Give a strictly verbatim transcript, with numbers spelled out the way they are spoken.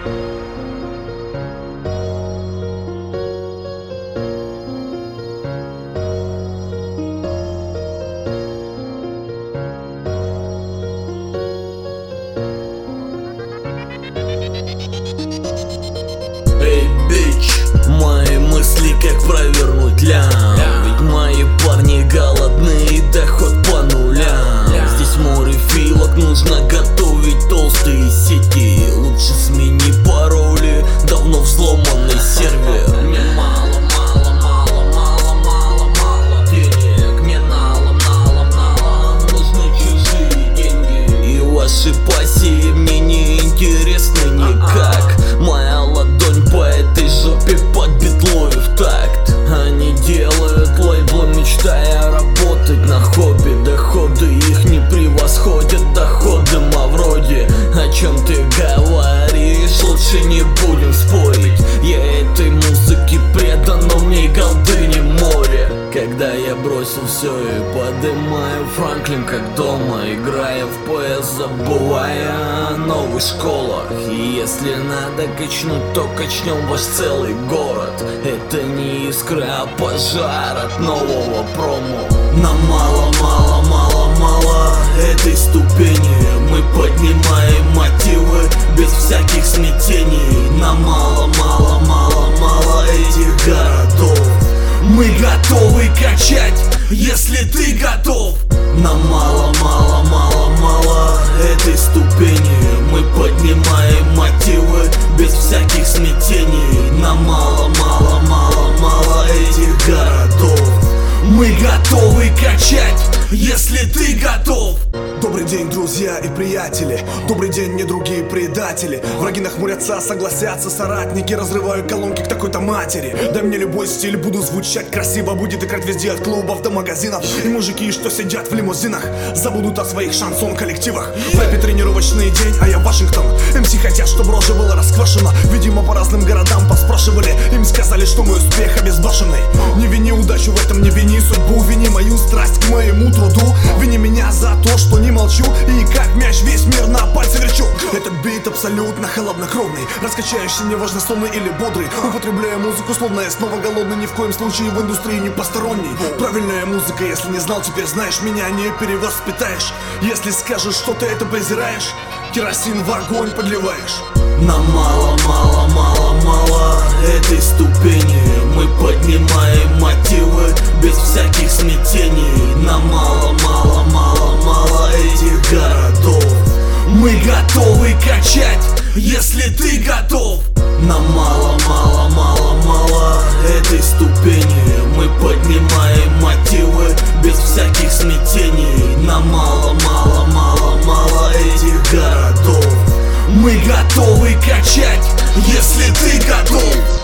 Эй, бич, мои мысли как провернуть лям. Ведь мои парни голодные, доход по нулям. Здесь море филок, нужно готовить толстые сети. Лучше смени пароли, давно взломанный сервер. Мне мало, мало, мало, мало, мало, мало денег. Мне налом, налом, налом нужны чужие деньги. И ваши пассии мне не интересны никак. Моя ладонь по этой жопе под битлою в такт. Они делают лейблы, мечтая работать на хобби. Доходы их не превосходят доходы Мавроди. О чем ты говоришь, лучше не будем спорить. Я этой музыке предан, но в ней голды не море. Когда я бросил все и подымаю Франклин как дома, играя в пэ эс, забывая о новых школах. И если надо качнуть, то качнем ваш целый город. Это не искры, а пожар от нового промо. Нам мало, мало, мало, мало этой ступени. Мы поднимаем мотивы без всяких смятений. Нам мало, мало, мало, мало этих городов. Мы готовы качать, если ты готов. Нам мало, мало, мало, мало этой ступени. Мы поднимаем мотивы без всяких смятений. Нам мало, мало, мало, мало этих городов. Мы готовы качать, если ты готов. Добрый день, друзья и приятели. Добрый день, не другие предатели. Враги нахмурятся, согласятся соратники. Разрываю колонки к такой-то матери. Дай мне любой стиль, буду звучать красиво. Будет играть везде, от клубов до магазинов. И мужики, что сидят в лимузинах, забудут о своих шансон-коллективах. В рэпе тренировочный день, а я Вашингтон. эм си хотят, чтобы рожа была расквашена. Видимо, по разным городам поспрашивали. Им сказали, что мой успех обезбашенный. Не вини удачу в этом, не вини судьбу. Вини мою страсть к моему труду. Вини меня за то, что не молчу. И как мяч весь мир на пальце верчу. Этот бит абсолютно холоднокровный, раскачающий, неважно сонный или бодрый. Употребляя музыку, словно я снова голодный. Ни в коем случае в индустрии не посторонний. Правильная музыка, если не знал, теперь знаешь. Меня не перевоспитаешь. Если скажешь, что ты это презираешь, керосин в огонь подливаешь. Нам мало, мало, мало, мало этой ступени. Мы поднимаем мотивы без всяких смятений. Нам мало, мало, мало, мало этих городов. Мы готовы качать, если ты готов. Нам мало, мало, мало, мало этой ступени. Мы поднимаем мотивы без всяких смятений. Нам мало, мало, мало, мало этих городов. Мы готовы качать, если ты готов.